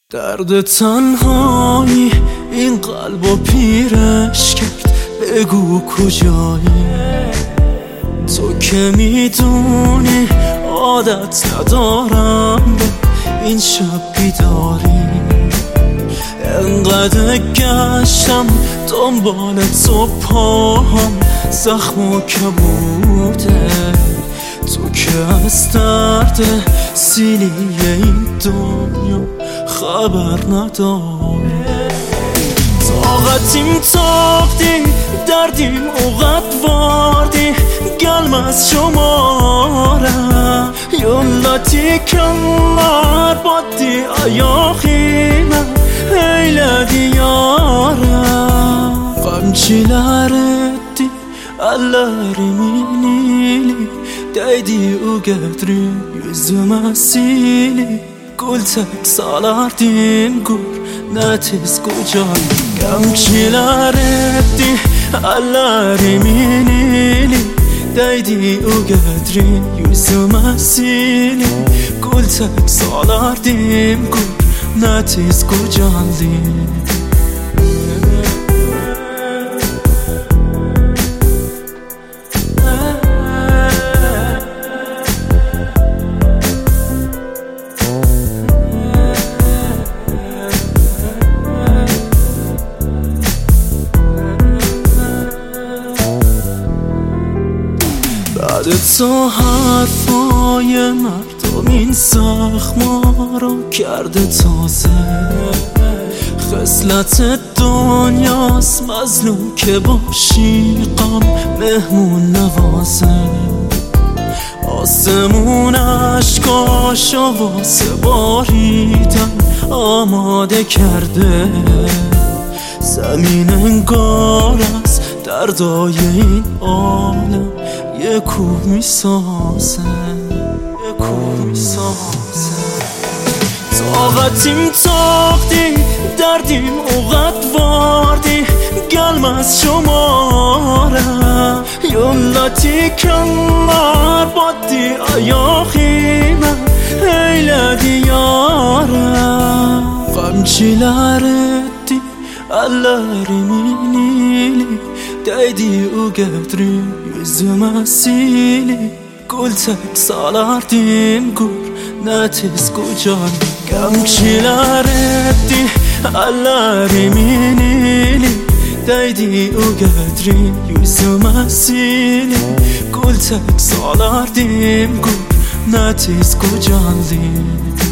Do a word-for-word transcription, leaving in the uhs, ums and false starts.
درد تنهایی این قلبو پیرش کرد، بگو کجایی؟ تو که میدونی عادت ندارم به این شب بیداری. انقدر گشتم دنبال تو، پاهم زخم که بوده. تو که از درد سیلی این دنیا خبر نداری. طاقتیم تاقتی دردیم اوقات واردی، گلم از شمارم یلاتی کمار بادی ayakhina eyledi yaram. Qamchilar etdi ellerimin ili, değdi o gedri yüzüme sili. Gül tek salardim gur netiz kucağım. Qamchilar etdi ellerimin ili, değdi o gedri yüzüme sili. Gül tek salardim gur netiz kucağım. بعد تو حرفای مردم این زخما رو کرده تازه. خصلت دنیاست مظلوم که باشی غم مهمون نوازه. آسمون عشقاشو واسه باریدن آماده کرده. زمین انگار از دردای این عالم یه کوه میسازه، یه کوه میسازه. طاقتیم تاقتی دردیم اوقات واردی، گلم از شمارم یلاتی کمار بادی ayakhina eyledi yaram. Qamchilar etdi ellerimin ili, değdi o gedri yüzüme sili. Gül tek salardim gur netiz kucağım. Qamchilar etdi ellerimin ili, değdi o gedri yüzüme sili. Gül tek salardim gur netiz kucağım.